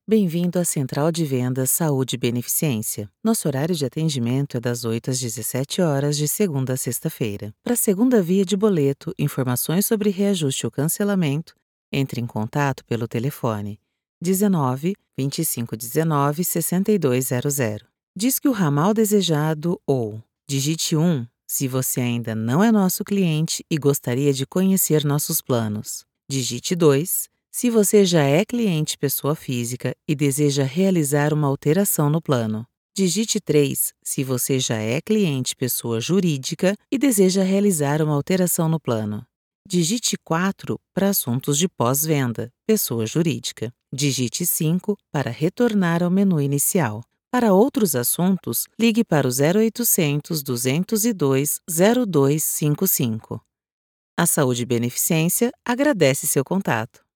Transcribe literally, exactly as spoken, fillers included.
Bem-vindo à Central de Vendas Saúde e Beneficência. Nosso horário de atendimento é das oito às dezessete horas, de segunda a sexta-feira. Para a segunda via de boleto, informações sobre reajuste ou cancelamento, entre em contato pelo telefone dezenove, vinte e cinco dezenove, sessenta e dois zero zero. Diz que o ramal desejado ou digite um se você ainda não é nosso cliente e gostaria de conhecer nossos planos. Digite dois se você já é cliente pessoa física e deseja realizar uma alteração no plano. Digite três se você já é cliente pessoa jurídica e deseja realizar uma alteração no plano. Digite quatro para assuntos de pós-venda, pessoa jurídica. Digite cinco para retornar ao menu inicial. Para outros assuntos, ligue para o zero oitocentos, duzentos e dois, zero dois cinco cinco. A Saúde e Beneficência agradece seu contato.